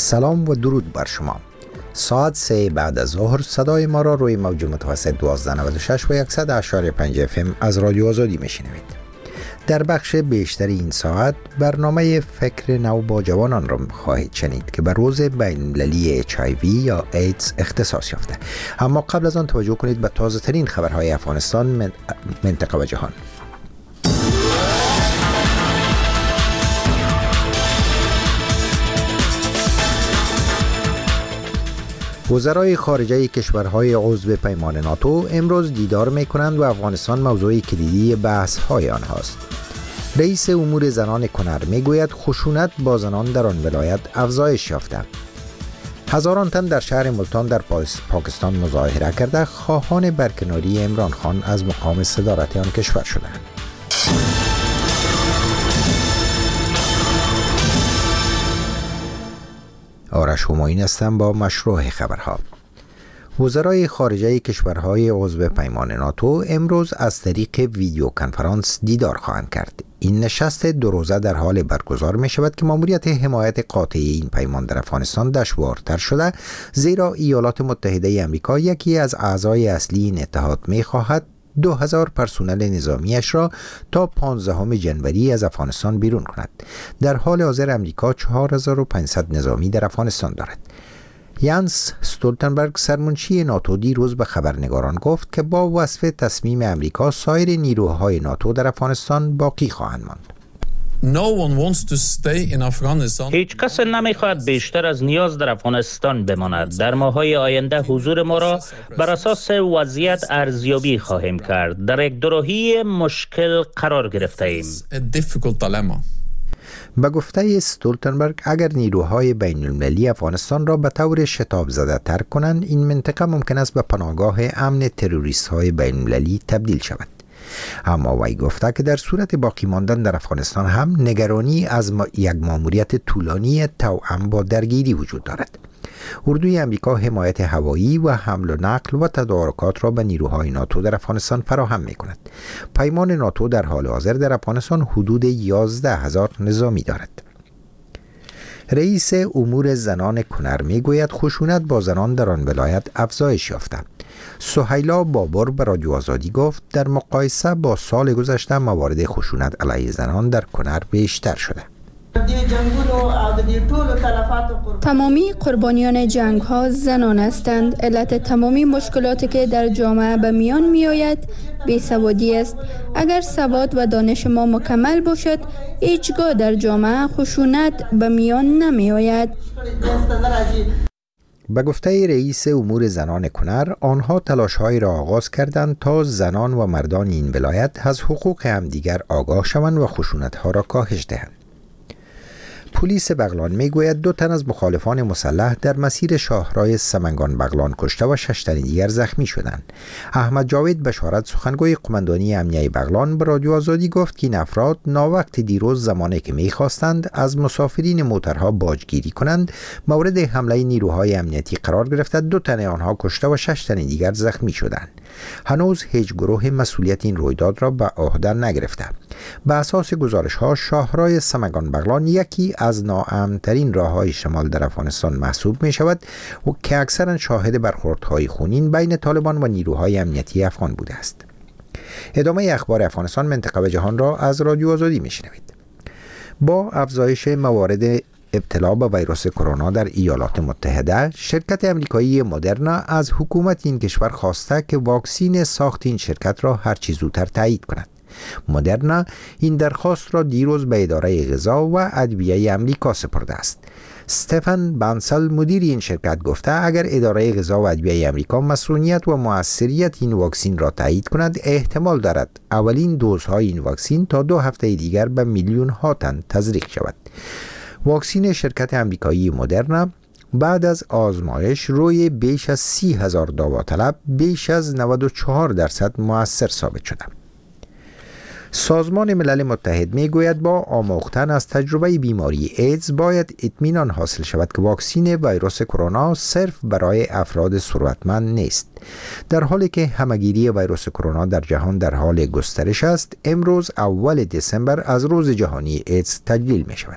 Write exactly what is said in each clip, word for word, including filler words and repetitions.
سلام و درود بر شما. ساعت سه بعد از ظهر صدای ما را روی موج متوسط دوازده نود و شش و صد و اشاری پنج اف ام از رادیو آزادی میشنوید. در بخش بیشتر این ساعت برنامه فکر نو با جوانان را خواهید شنید که به روز بین‌المللی اچ آی وی یا ایدز اختصاص یافته. اما قبل از آن توجه کنید به تازه ترین خبرهای افغانستان، منطقه و جهان. وزرای خارجه کشورهای عضو پیمان ناتو امروز دیدار می کنند و افغانستان موضوع کلیدی بحث های آنهاست. رئیس امور زنان کنر می گوید خشونت با زنان در آن ولایت افزایش یافته. هزاران تن در شهر ملتان در پاکستان مظاهره کرده خواهان برکناری عمران خان از مقام صدارت آن کشور شدند. آرش همایون هستم با مشروع خبرها. وزرای خارجه کشورهای عضو پیمان ناتو امروز از طریق ویدیو کنفرانس دیدار خواهند کرد. این نشست دو روزه در حال برگزار می شود که ماموریت حمایت قاطع این پیمان در افغانستان دشوارتر شده، زیرا ایالات متحده آمریکا یکی از اعضای اصلی این اتحاد می خواهد دو هزار پرسنل نظامیش را تا پانزدهم ژانویه از افغانستان بیرون کند. در حال حاضر امریکا چهار هزار و پانصد نظامی در افغانستان دارد. یانس استولتنبرگ سرمنشی ناتو دیروز به خبرنگاران گفت که با وصف تصمیم امریکا سایر نیروهای ناتو در افغانستان باقی خواهند ماند. No one wants to stay in Afghanistan. هیچ کس نمیخواهد بیشتر از نیاز در افغانستان بماند. در ماه‌های آینده حضور ما را بر اساس وضعیت ارزیابی خواهیم کرد. در یک دوراهی مشکل قرار گرفته ایم. به گفته استولتنبرگ اگر نیروهای بین المللی افغانستان را به طور شتاب زده ترک کنند، این منطقه ممکن است به پناهگاه امن تروریست های بین المللی تبدیل شود. اما وی گفته که در صورت باقی ماندن در افغانستان هم نگرانی از ما یک ماموریت طولانی توأم با درگیری وجود دارد. اردوی امریکا حمایت هوایی و حمل و نقل و تدارکات را به نیروهای ناتو در افغانستان فراهم می کند. پیمان ناتو در حال حاضر در افغانستان حدود یازده هزار نظامی دارد. رئیس امور زنان کنر می گوید خشونت با زنان در آن ولایت افزایش یافته. سهیلا بابر به رادیو آزادی گفت در مقایسه با سال گذشته موارد خشونت علیه زنان در کنر بیشتر شده. تمامی قربانیان جنگ ها زنان هستند. علت تمامی مشکلاتی که در جامعه به میان می آید بیسوادی است. اگر سواد و دانش ما مکمل باشد، هیچگاه در جامعه خشونت به میان نمی آید. به گفته رئیس امور زنان کنر، آنها تلاش‌هایی را آغاز کردند تا زنان و مردان این ولایت از حقوق همدیگر آگاه شوند و خشونت‌ها را کاهش دهند. پلیس بغلان میگوید دو تن از مخالفان مسلح در مسیر شاهراه سمنگان بغلان کشته و شش تن دیگر زخمی شدند. احمد جاوید بشارت سخنگوی قماندانی امنیه بغلان به رادیو آزادی گفت که این افراد ناوقت دیروز زمانی که میخواستند از مسافرین موترها باجگیری کنند مورد حمله نیروهای امنیتی قرار گرفته، دو تن آنها کشته و شش تن دیگر زخمی شدند. هنوز هیچ گروه مسئولیت این رویداد را به عهده نگرفته. به اساس گزارش‌ها شاهراه سمنگان بغلان یکی از ناامن‌ترین راه‌های شمال در افغانستان محسوب می‌شود و که اکثراً شاهد برخوردهای خونین بین طالبان و نیروهای امنیتی افغان بوده است. ادامه اخبار افغانستان، منطقه و جهان را از رادیو آزادی می‌شنوید. با افزایش موارد ابتلا به ویروس کرونا در ایالات متحده، شرکت امریکایی مدرنا از حکومت این کشور خواسته که واکسین ساخت این شرکت را هر چه زودتر تایید کند. مدرنا این درخواست را دیروز به اداره غذا و ادویه امریکا سپرده است. استفن بانسل مدیر این شرکت گفته اگر اداره غذا و ادویه امریکا مسئولیت و موثریت این واکسین را تایید کند، احتمال دارد اولین دوزهای این واکسین تا دو هفته دیگر به میلیون ها تن تزریق شود. واکسین شرکت امریکایی مدرنا بعد از آزمایش روی بیش از سی هزار داوطلب بیش از نود و چهار درصد مؤثر ثابت شده. سازمان ملل متحد می گوید با آموختن از تجربه بیماری ایدز باید اطمینان حاصل شود که واکسین ویروس کرونا صرف برای افراد ثروتمند نیست. در حالی که همهگیری ویروس کرونا در جهان در حال گسترش است، امروز اول دسامبر از روز جهانی ایدز تجلیل می شود.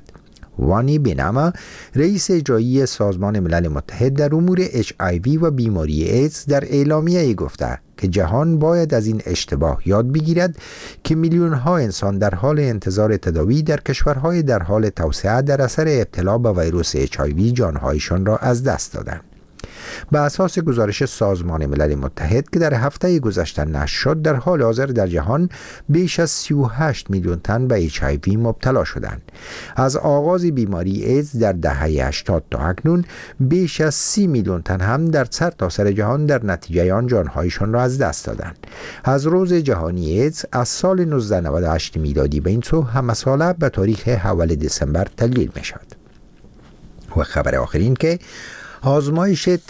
وانی بناما رئیس اجرایی سازمان ملل متحد در امور اچ آی وی و بیماری ایدز در اعلامیه‌ای گفته که جهان باید از این اشتباه یاد بگیرد که میلیون ها انسان در حال انتظار تداوی در کشورهای در حال توسعه در اثر ابتلا به ویروس اچ آی وی جانهایشان را از دست دادند. به اساس گزارش سازمان ملل متحد که در هفته گذشته نشر شد، در حال حاضر در جهان بیش از سی و هشت میلیون تن به اچ آی وی مبتلا شدند. از آغاز بیماری ایدز در دهه هشتاد تا اکنون بیش از سی میلیون تن هم در سرتاسر جهان در نتیجه آن جانهایشان را از دست دادند. از روز جهانی ایدز از سال نوزده نود و هشت میلادی به این سو همه ساله به تاریخ اول دسامبر تبدیل می شد. و خبر آخرین که آزمایش